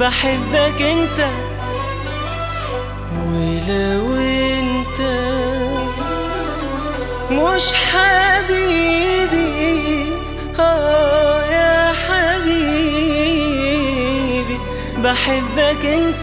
بحبك انت، ولو انت مش حبيبي يا حبيبي بحبك انت.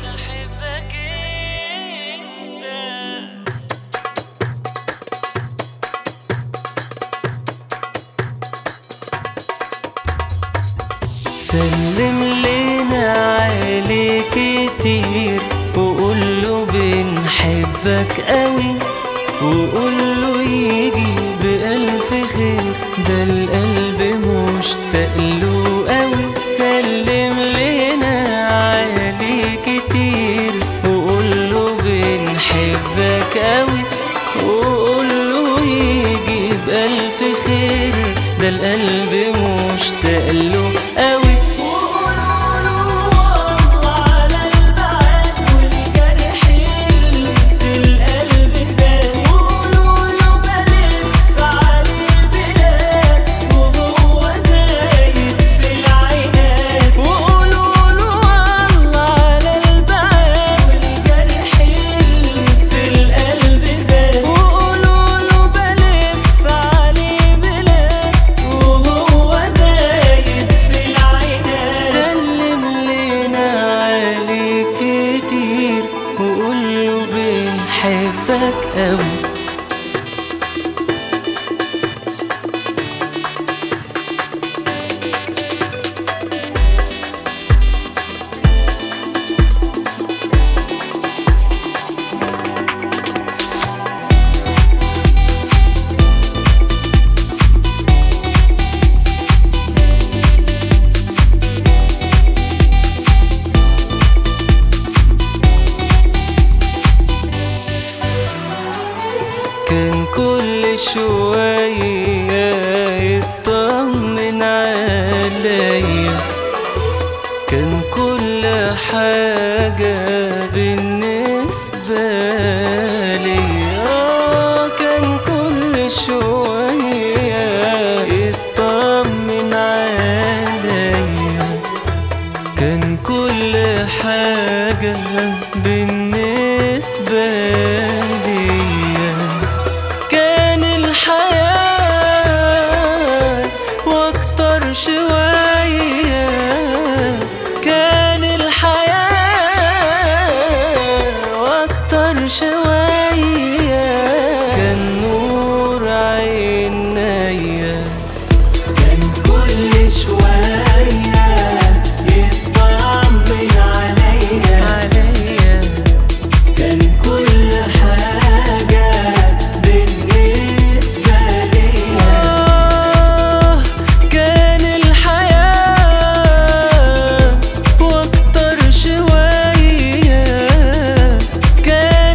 سلم لنا عليه كتير وقوله بنحبك قوي، وقوله يجي بألف خير، ده القلب مشتاق له قوي. سلم لنا عليه كتير وقوله بنحبك قوي، وقوله يجي بألف خير، ده القلب مشتاق له قوي. بحبك قوي. كان كل شوية يطمن عليا، كان كل حاجة بالنسبة ليا، كان كل شوية يطمن عليا، كان كل حاجة بالنسبة ليا. كان الحياة واكتر شوية، كان الحياة واكتر شوية، كان نور عينيا، كان كل شوية يطمن عليا، كان كل حاجة بالنسبة ليا. كان الحياة واكتر شوية، كان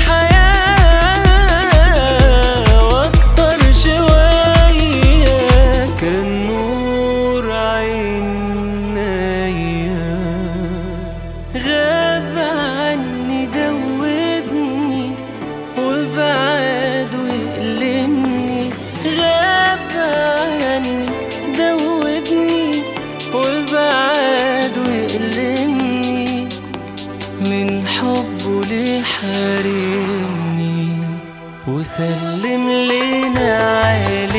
الحياة واكتر شوية، كان نور عينيا. غاب عني دوبني وبعد ويألمني، غاب عني دوبني وبعد ويألمني، من حبه ليه حارمني. وسلم لنا عليه